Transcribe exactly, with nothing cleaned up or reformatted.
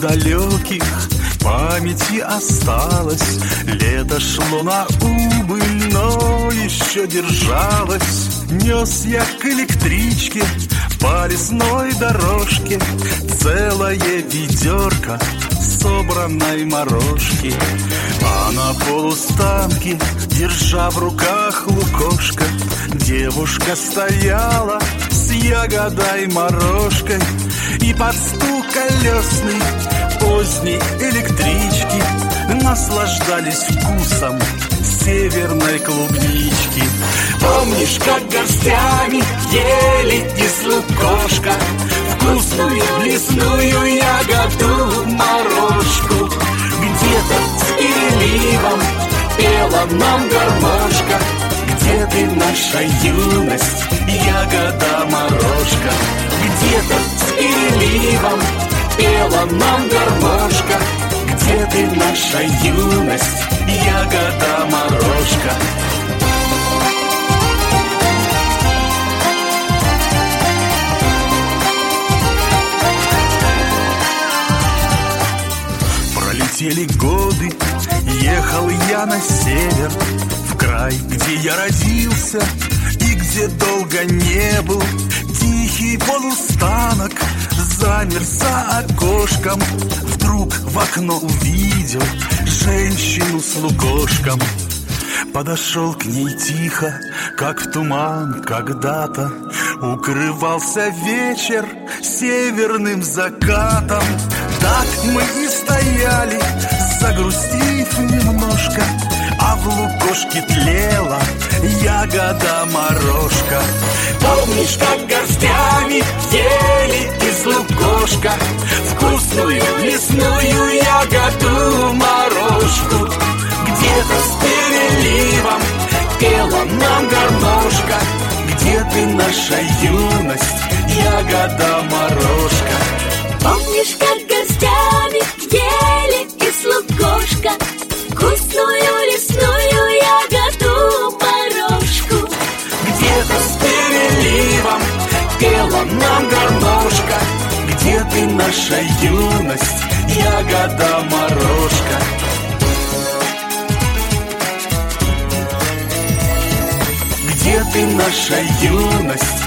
далеких памяти осталось. Лето шло на убыль, но еще держалось. Нес я к электричке по лесной дорожке целое ведерко собранной морожки. А на полустанке, держа в руках лукошко, девушка стояла с ягодой морожкой. И под стук колесный поздней электрички наслаждались вкусом северной клубнички. Помнишь, как горстями ели из лукошка вкусную лесную ягоду морожку? Где-то с переливом пела нам гармошка. Где ты, наша юность, ягода морожка? Где-то с переливом пела нам гармошка. Где ты, наша юность, ягода морожка? Пролетели годы, ехал я на север, в край, где я родился и где долго не был. Тихий полустанок замер за окошком. Вдруг в окно увидел женщину с лукошком. Подошел к ней тихо, как в туман когда-то. Укрывался вечер северным закатом. Так мы и стояли, загрустив немножко, а в лукошке тлела ягода морожка. Помнишь, как горстями ели из лукошка вкусную лесную ягоду морожку? Где-то с переливом пела нам гармошка. Где ты, наша юность, ягода морожка? Помнишь, как горстями ели из лукошка вкусную лесную ягоду морожку? Где-то с переливом пела нам гармошка. Где ты, наша юность, ягода морожка? Где ты, наша юность,